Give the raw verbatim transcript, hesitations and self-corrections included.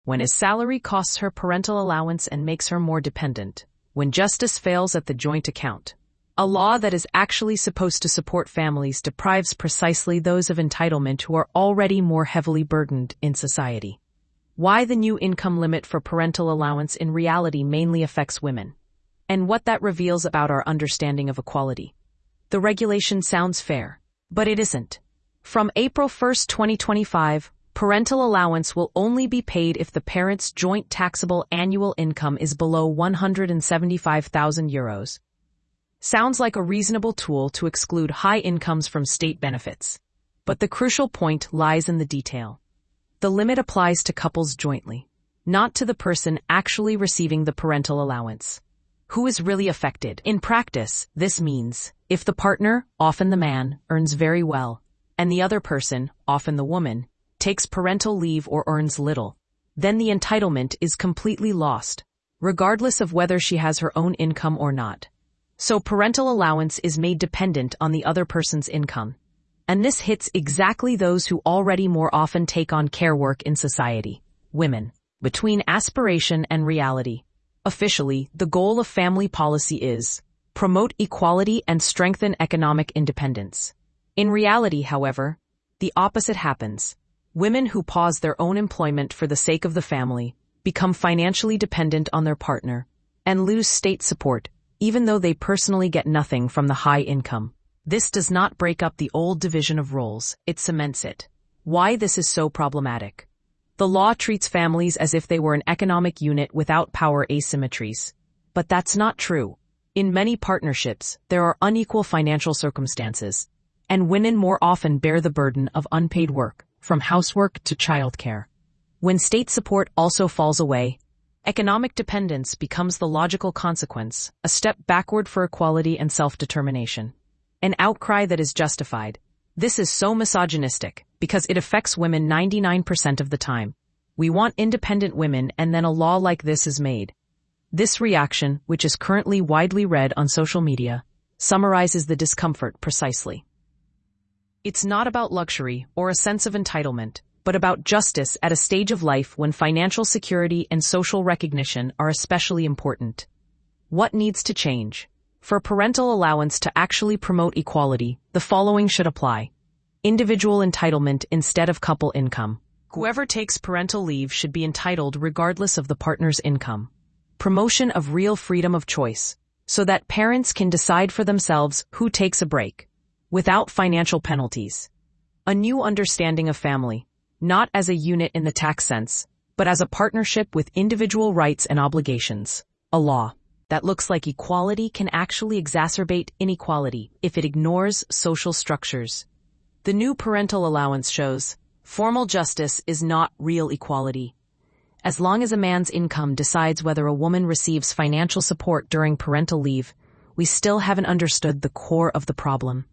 when his salary costs her parental allowance and makes her more dependent, when justice fails at the joint account. A law that is actually supposed to support families deprives precisely those of entitlement who are already more heavily burdened in society. Why the new income limit for parental allowance in reality mainly affects women, and what that reveals about our understanding of equality. The regulation sounds fair, but it isn't. From April first, twenty twenty-five, parental allowance will only be paid if the parent's joint taxable annual income is below one hundred seventy-five thousand euros. Sounds like a reasonable tool to exclude high incomes from state benefits. But the crucial point lies in the detail. The limit applies to couples jointly, not to the person actually receiving the parental allowance. Who is really affected? In practice, this means, if the partner, often the man, earns very well, and the other person, often the woman, takes parental leave or earns little, then the entitlement is completely lost, regardless of whether she has her own income or not. So parental allowance is made dependent on the other person's income. And this hits exactly those who already more often take on care work in society, women. Between aspiration and reality, officially, the goal of family policy is promote equality and strengthen economic independence. In reality, however, the opposite happens. Women who pause their own employment for the sake of the family become financially dependent on their partner and lose state support, even though they personally get nothing from the high income. This does not break up the old division of roles, it cements it. Why this is so problematic? The law treats families as if they were an economic unit without power asymmetries. But that's not true. In many partnerships, there are unequal financial circumstances, and women more often bear the burden of unpaid work, from housework to childcare. When state support also falls away, economic dependence becomes the logical consequence, a step backward for equality and self-determination. An outcry that is justified. This is so misogynistic, because it affects women ninety-nine percent of the time. We want independent women, and then a law like this is made. This reaction, which is currently widely read on social media, summarizes the discomfort precisely. It's not about luxury or a sense of entitlement, but about justice at a stage of life when financial security and social recognition are especially important. What needs to change? For parental allowance to actually promote equality, the following should apply. Individual entitlement instead of couple income. Whoever takes parental leave should be entitled regardless of the partner's income. Promotion of real freedom of choice, so that parents can decide for themselves who takes a break, without financial penalties. A new understanding of family, not as a unit in the tax sense, but as a partnership with individual rights and obligations. A law that looks like equality can actually exacerbate inequality if it ignores social structures. The new parental allowance shows formal justice is not real equality. As long as a man's income decides whether a woman receives financial support during parental leave, we still haven't understood the core of the problem.